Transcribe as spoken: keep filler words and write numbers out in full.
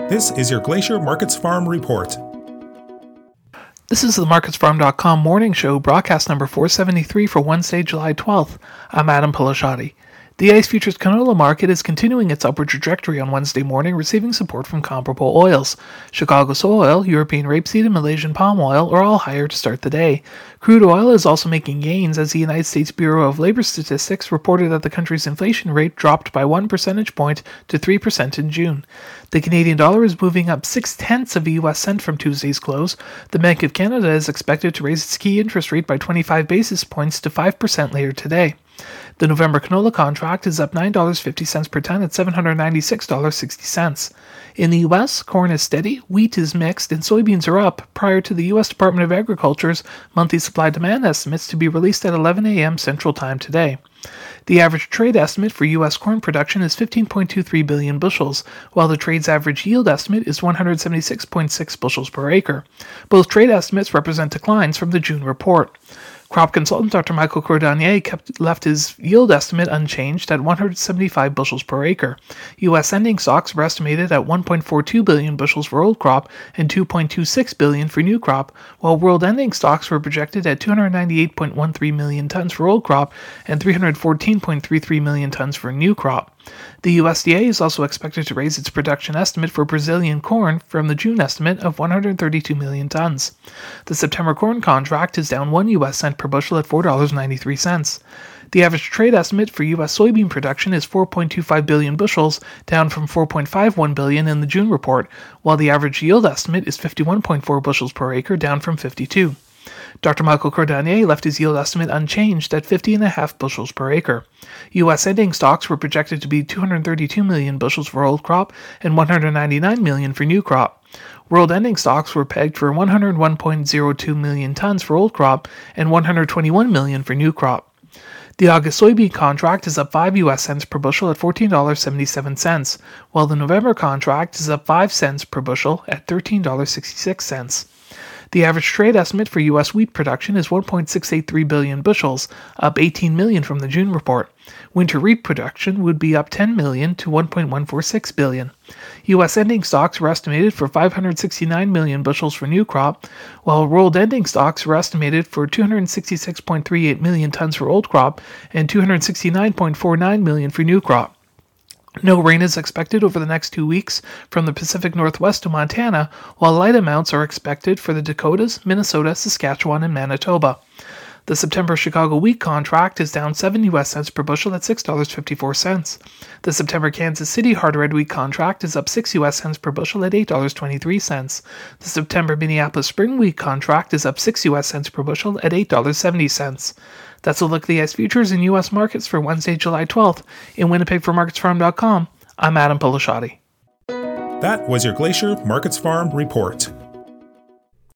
This is your Glacier Markets Farm Report. This is the markets farm dot com morning show, broadcast number four seventy-three for Wednesday, July twelfth. I'm Adam Pelashati. The ICE Futures canola market is continuing its upward trajectory on Wednesday morning, receiving support from comparable oils. Chicago soy oil, European rapeseed, and Malaysian palm oil are all higher to start the day. Crude oil is also making gains as the United States Bureau of Labor Statistics reported that the country's inflation rate dropped by one percentage point to three percent in June. The Canadian dollar is moving up six-tenths of a U S cent from Tuesday's close. The Bank of Canada is expected to raise its key interest rate by twenty-five basis points to five percent later today. The November canola contract is up nine dollars and fifty cents per ton at seven hundred ninety-six dollars and sixty cents. In the U S, corn is steady, wheat is mixed, and soybeans are up prior to the U S Department of Agriculture's monthly supply-demand estimates to be released at eleven a.m. Central Time today. The average trade estimate for U S corn production is fifteen point two three billion bushels, while the trade's average yield estimate is one hundred seventy-six point six bushels per acre. Both trade estimates represent declines from the June report. Crop consultant Doctor Michael Cordonnier kept left his yield estimate unchanged at one hundred seventy-five bushels per acre. U S ending stocks were estimated at one point four two billion bushels for old crop and two point two six billion for new crop, while world ending stocks were projected at two hundred ninety-eight point one three million tons for old crop and three hundred fourteen point three three million tons for new crop. The U S D A is also expected to raise its production estimate for Brazilian corn from the June estimate of one hundred thirty-two million tons. The September corn contract is down one U S cent per bushel at four dollars and ninety-three cents. The average trade estimate for U S soybean production is four point two five billion bushels, down from four point five one billion in the June report, while the average yield estimate is fifty-one point four bushels per acre, down from fifty-two. Doctor Michael Cordonnier left his yield estimate unchanged at fifty point five bushels per acre. U S ending stocks were projected to be two hundred thirty-two million bushels for old crop and one hundred ninety-nine million for new crop. World ending stocks were pegged for one hundred one point zero two million tons for old crop and one hundred twenty-one million for new crop. The August soybean contract is up five U S cents per bushel at fourteen dollars and seventy-seven cents, while the November contract is up five cents per bushel at thirteen dollars and sixty-six cents. The average trade estimate for U S wheat production is one point six eight three billion bushels, up eighteen million from the June report. Winter wheat production would be up ten million to one point one four six billion. U S ending stocks were estimated for five hundred sixty-nine million bushels for new crop, while world ending stocks were estimated for two hundred sixty-six point three eight million tons for old crop and two hundred sixty-nine point four nine million for new crop. No rain is expected over the next two weeks from the Pacific Northwest to Montana, while light amounts are expected for the Dakotas, Minnesota, Saskatchewan, and Manitoba. The September Chicago wheat contract is down seven U S cents per bushel at six dollars and fifty-four cents. The September Kansas City hard red wheat contract is up six U S cents per bushel at eight dollars and twenty-three cents. The September Minneapolis spring wheat contract is up six U S cents per bushel at eight dollars and seventy cents. That's a look at the ICE futures and U S markets for Wednesday, July twelfth. In Winnipeg for markets farm dot com, I'm Adam Pelashati. That was your Glacier Markets Farm Report.